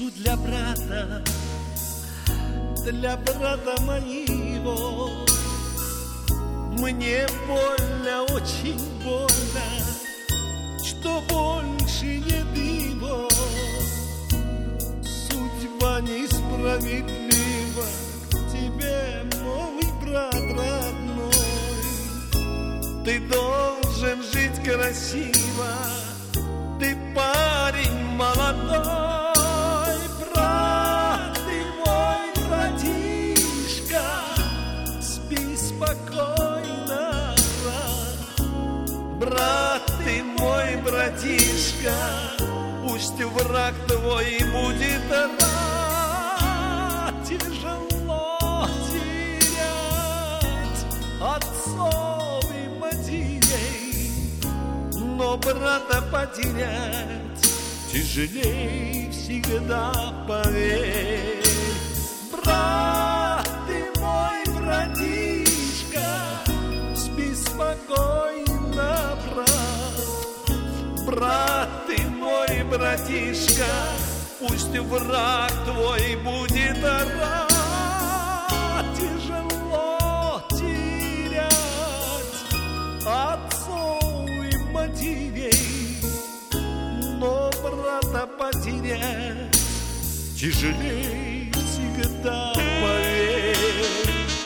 принесу для брата моего. Мне больно, очень больно, что больше нет его. Судьба несправедлива к тебе, мой брат родной. Ты должен жить красиво, ты парень молодой. Брат ты мой, братишка, спи спокойно, брат ты мой, братишка, пусть враг твой будет рад. Тяжело терять отцов и матерей, но брата потерять тяжелей всегда, поверь. Брат ты мой, братишка, спи спокойно, брат ты мой, братишка, пусть враг твой будет рад. Тяжело терять отцов и матерей, но брата потерять тяжелей всегда, поверь.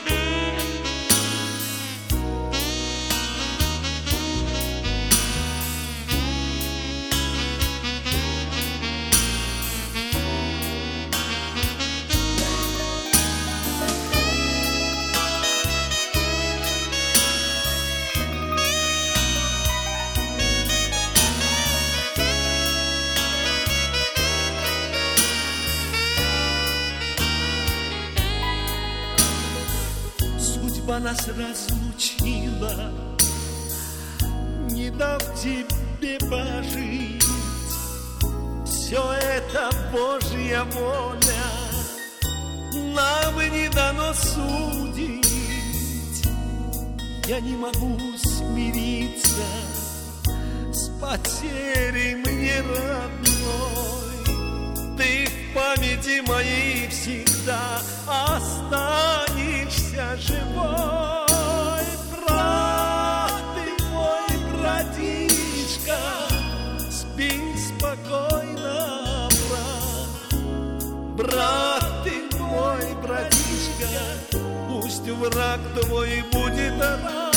Судьба нас разлучила, не дав тебе пожить. Все это Божья воля, нам не дано судить. Я не могу смириться с потерей мне родной. Ты в памяти моей всегда останешься живой. Брат ты мой, братишка, спи спокойно, брат ты мой, братишка, пусть враг твой будет рад.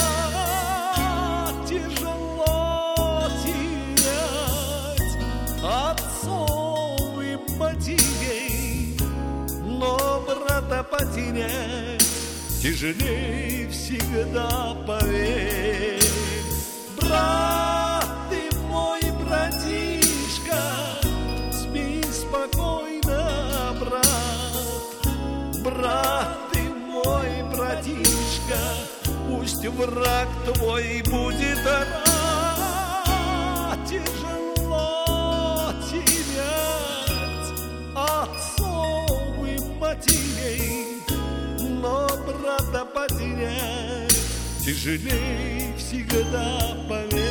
Тяжело терять отцов и матерей, но брата потерять тяжелей всегда, поверь. Брат ты мой, братишка, спи спокойно, брат ты мой, братишка, пусть враг твой будет рад. Тяжело терять отцов и матерей, но брата потерять тяжелей всегда, поверь.